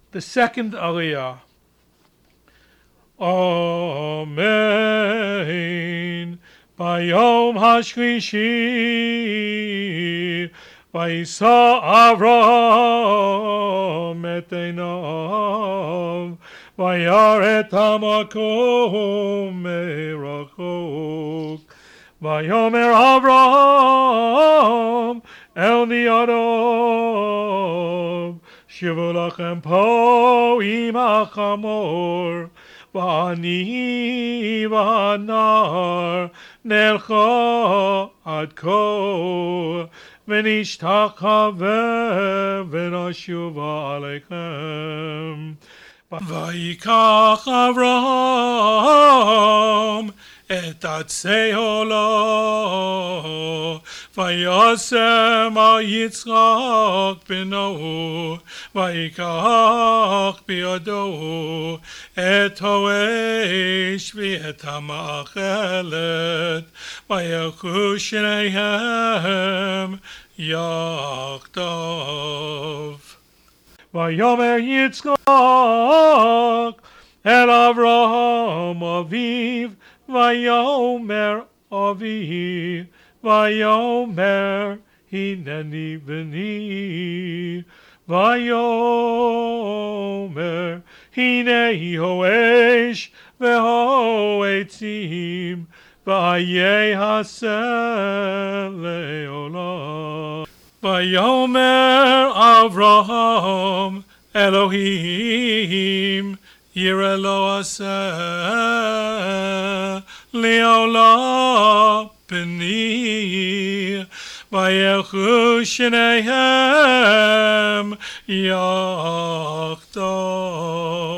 The second Aliyah. Amen. Bayom hashlishi, vayisa Avram et einav, vayaret hamakom merachok, vayomer Avram el niadov, shivu lachem po imach hamor, Vani vanar nelcha ad ko v'nishtachave v'nashuva aleichem. Vayikach Avram et atzeo lo vayasem al Yitzchak beno vayikach biyado et hoesh v'et hamachelet vayelchu shneihem yachdav. Vayomer Yitzchak el Avraham aviv, Vayomer aviv, Vayomer hineni b'ni, Vayomer hinei hoesh v'hoetzim, vayehaseh leolam. Vayomer Avraham Elohim Yireh lo aseh leolam b'ni vayelchu shneihem yachdav.